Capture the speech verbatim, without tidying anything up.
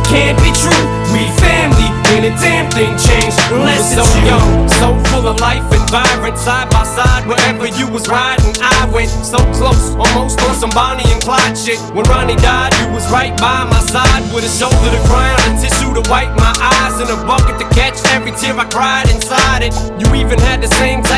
can't be true. We family, ain't a damn thing changed unless it's so young, so full of life and vibrant, side by side wherever you was riding. I went so close, almost on some Bonnie and Clyde shit. When Ronnie died, you was right by my side, with a shoulder to cry on, a tissue to wipe my eyes, and a bucket to catch every tear I cried inside it. You even had the same type